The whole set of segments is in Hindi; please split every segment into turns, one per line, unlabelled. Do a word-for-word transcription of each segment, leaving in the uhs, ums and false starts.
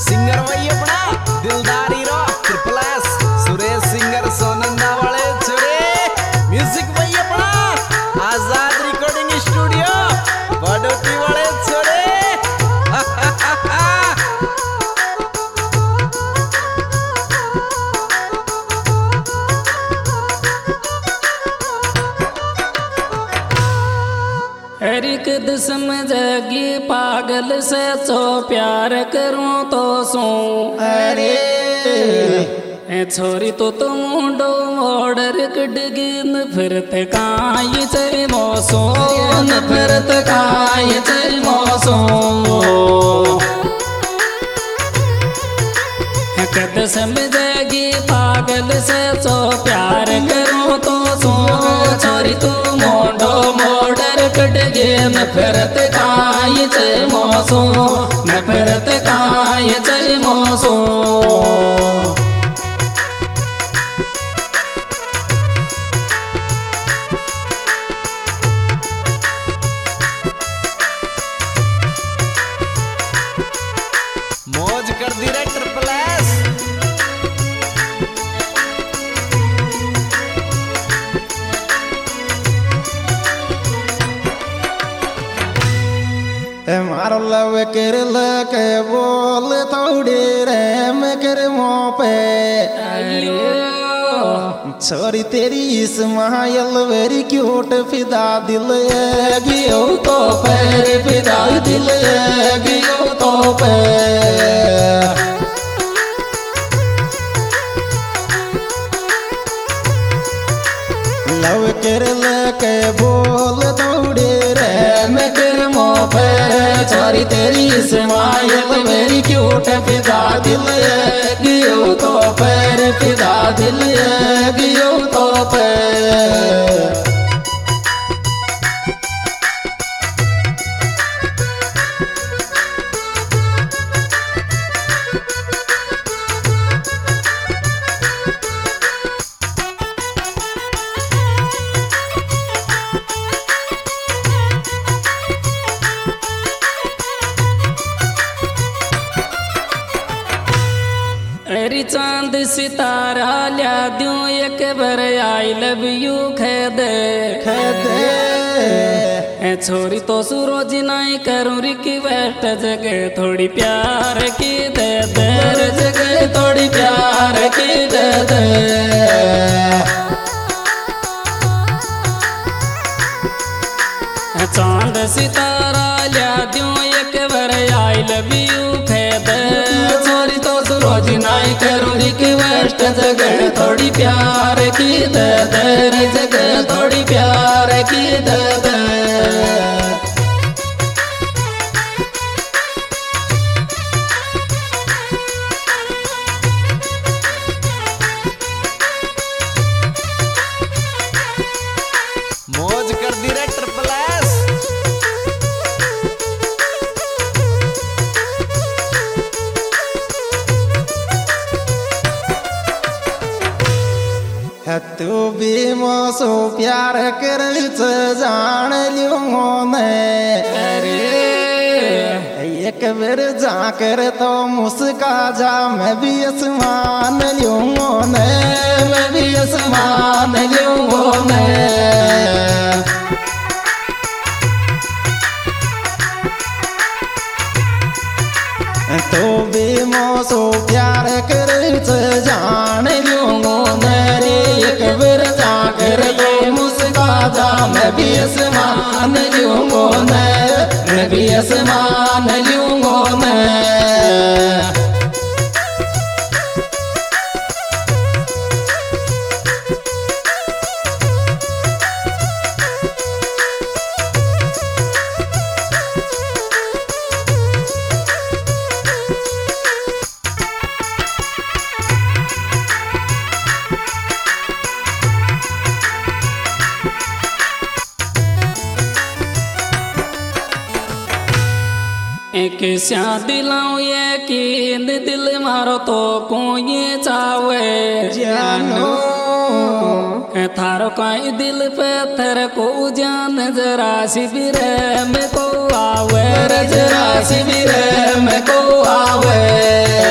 सिंगर वही अपना दिलदार hero triple S Suresh singer Sonanda वाले छोरे। म्यूजिक वही अपना आजाद रिकॉर्डिंग स्टूडियो बड़ोटी वाले छोरे।
एक समझगी पागल से तो प्यार करूं तो सो
अरे
ए छोरी तो तुम मुंडो मोड़र कटगिन फिरते काई चरी मौसो न फिरते काई चरी मौसो कद समझगी पागल से तो प्यार करूं तो सो छोरी तू मुंडो मोड़र कटगे न फिरत काई चरी मौसो न फिरत काई चरी मौसो।
मौज कर दी रे ट्रिपल एस।
मारो लव कर लके बोल थोड़ी रे मैं कर मुँह पे छोरी तेरी इस्माइल वेरी क्यूट फिदा दिल गियो तो पैर फिदा दिल गियो तो पैर लव कर लके बोल दौड़े रे मैं कर मुँह पे छोरी तेरी इस्माइल मेरी क्यूट फिदा दिल गियो तो पैर फिदा दिल गियो तो पैर।
अरे चांद सितारा ल्या दूं एक बार आई लव यू कह दे ए छोरी तो सूरज नहीं करूं रिक्वेस्ट जगह थोड़ी प्यार की दे दे जगह थोड़ी प्यार की दे दे। चांद सितारा ल्या दूं एक बार आई लव यू कह दे छोरी तो सूरज नहीं करूं रिक्वेस्ट जगह थोड़ी प्यार की दे दे जगह थोड़ी प्यार की दे दे।
मौज कर दी रे ट्रिपल एस।
तू भी मोसो प्यार कर जान लियो ने
अरे
एक बेर जाकर तो मुस्का जा मैं भी आसमान लियो ने
मैं भी आसमान लूंगो मैं
तो भी मोसो प्यार कर जान लियो ने एक बेर जाकर तो मुस्का जा मैं भी आसमान लियो ने मैं भी आसमान लियो मैं।
एक स्या दिलाऊं ये कि दिल मारो तो कोई चावे
जानो
थारो काई दिल पे तेरे को जान जरा शिविर में को आवे
जरा शिविर में को आवे।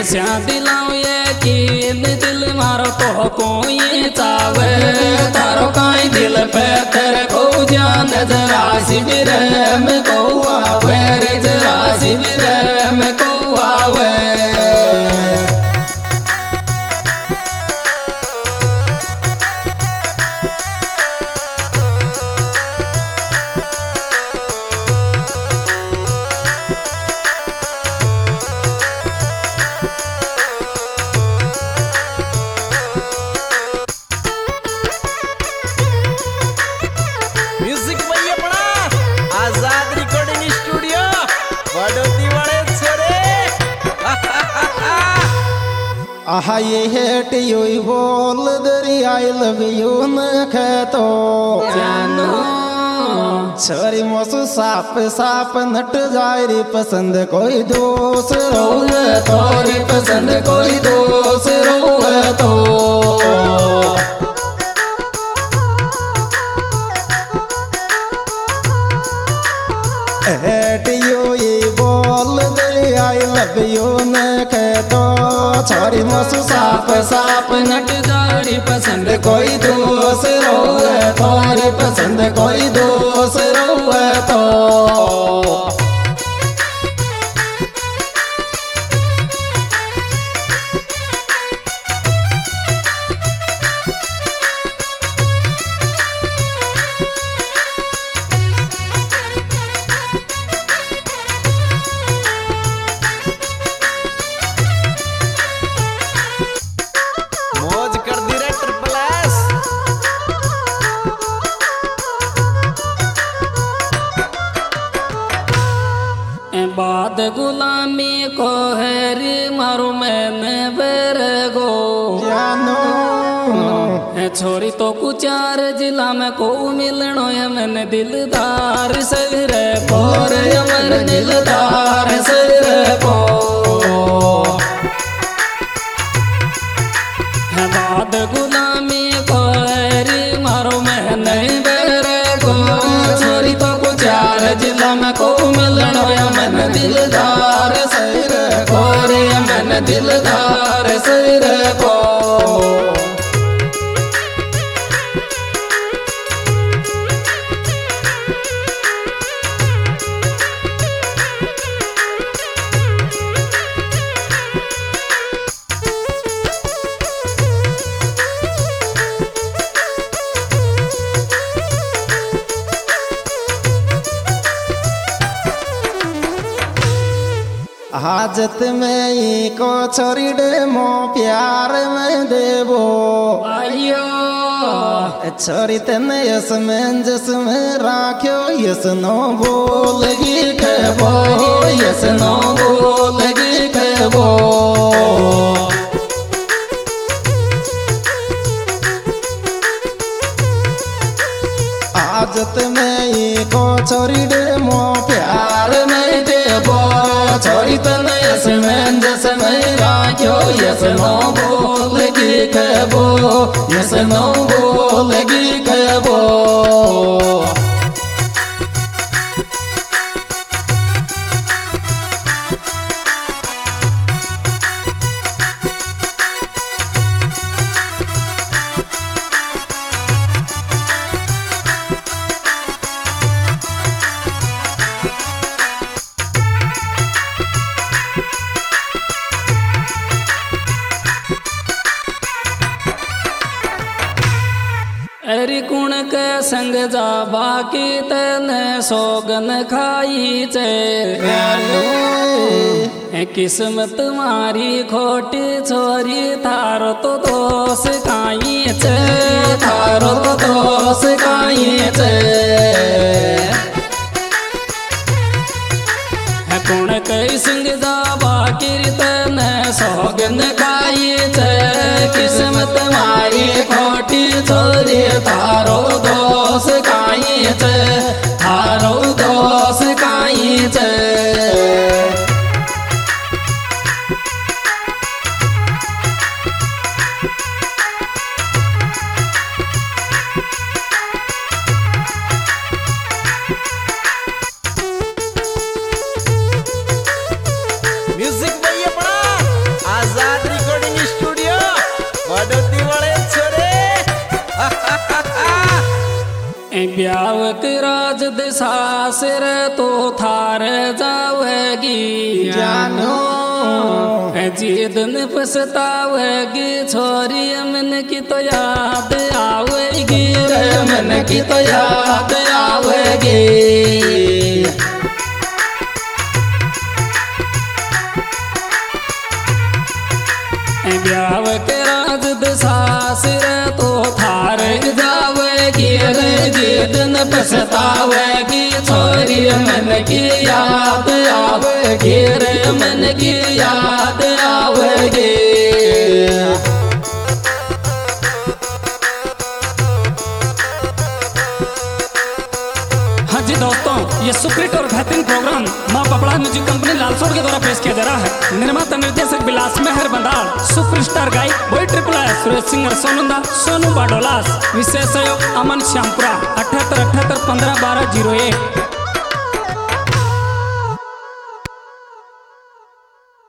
कैसा दिलाऊं यकीन दिल मारो तो कोई चावे तारो काई दिल पे तेरे को जान जरा शिविर में को आवे रे जरा शिविर में को आवे।
म्यूजिक भाई अपना आजाद रिकॉर्डिंग स्टूडियो बड़ोती वाले छोरे।
आहा ये हेट यू बोल दरी आई लव यू न तो
जानो
छोरी मोसु साप साप नट जाए रे पसंद कोई दोस्त
रोवे तोरी पसंद कोई दोस्त रोवे तो
हेट यू ये बोल दरी आई लव यू न तो छोरी मोसु साप
साप नट जाड़ी पसंद
कोई दोस्त रोवे तोरी पसंद कोई दोस्त रोवे तो
मौज कर दी रे ट्रिपल एस।
बाद गुलामी को हैरी मारू मैंने बेरगो
जानो
ए छोरी तो कुचार जिला में को मिलनो यमन दिलदार सवेरे पोर यमन दिलदार सवेरे पो है बाद गुलामी को हैरी मारू मैंने बेरगो छोरी तो कुचार जिला में को मिलनो यमन दिलदार सवेरे पोर यमन दिलदार सवेरे पो।
हाजत में ये को छोरी डे मो प्यार में देवो
आयो
छोरी तने यस में जस में राख्यो यस नो बोलगी कहबो
यस नो बोलगी कहबो
हाजत में ये को छोरी डे मो प्यार में देवो
छोरी तने यस में जस में राख्यो यस नो बोलगी कहबो यस नो बोलगी कहबो। अरे कुण के संग जा बाकी तने सोगन खाई चे किस्मत मारी खोटी छोरी थारो तो दोष काई चे थारो तो दोष काई चे कुण के संग जा बाकी तने सोगन खाई चे किस्मत मारी खोटी छोरी थारो दोष काई चे थारो दोष काई चे।
म्यूजिक भाई अपना
ब्यावक राज दिशासिर तो थार जावेगी
जानो
जिदन पछतावेगी छोरी मन की तो याद आवेगी
मन की तो याद आवेगी।
ब्यावक राज दिशासिर तो थार जावेगी जिदन पछतावेगी छोरी मन की याद आवेगी रे मन की याद आवेगी। हाँ जी दोस्तों, ये सुप्रीट और बेहतरीन प्रोग्राम माँ बबड़ा म्यूजिक कंपनी लालसोट के द्वारा पेश किया जा रहा है। निर्माता निर्देशक विलास मेहर बंदाल, सुपरस्टार गायक boy triple S Suresh singer Sonanda Sonu Badolas, विशेष सहयोग अमन श्यामपुरा अठहत्तर अठहत्तर पंद्रह बारह जीरो एक।